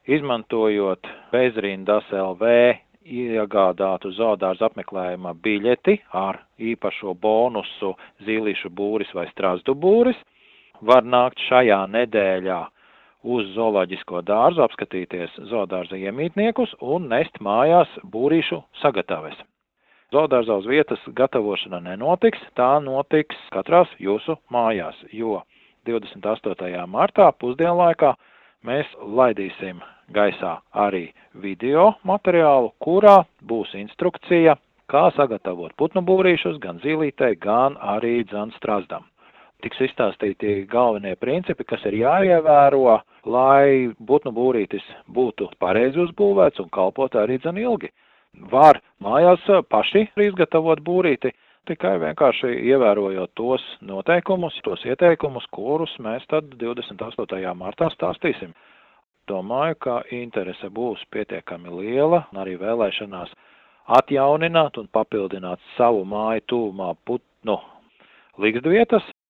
izmantojot bezrindas LV iegādātu zoodārza apmeklējuma biļeti ar īpašo bonusu zīlīšu būris vai strazdu būris, var nākt šajā nedēļā uz zooloģisko dārzu, apskatīties zoodārza iemītniekus un nest mājās būrīšu sagataves. Zoodārzā uz vietas gatavošana nenotiks, tā notiks katrās jūsu mājās, jo 28. martā pusdienlaikā mēs laidīsim gaisā arī video materiālu, kurā būs instrukcija, kā sagatavot putnu būrīšus gan zīlītei, gan arī strazdam. Tiks izstāstīti galvenie principi, kas ir jāievēro, lai putnu būrītis būtu pareizi uzbūvēts un kalpot arī ilgi. Var mājās paši izgatavot būrīti, tikai vienkārši ievērojot tos noteikumus, tos ieteikumus, kurus mēs tad 28. martā stāstīsim. Domāju, ka interese būs pietiekami liela un arī vēlēšanās atjaunināt un papildināt savu māju tuvumā putnu likstuvietas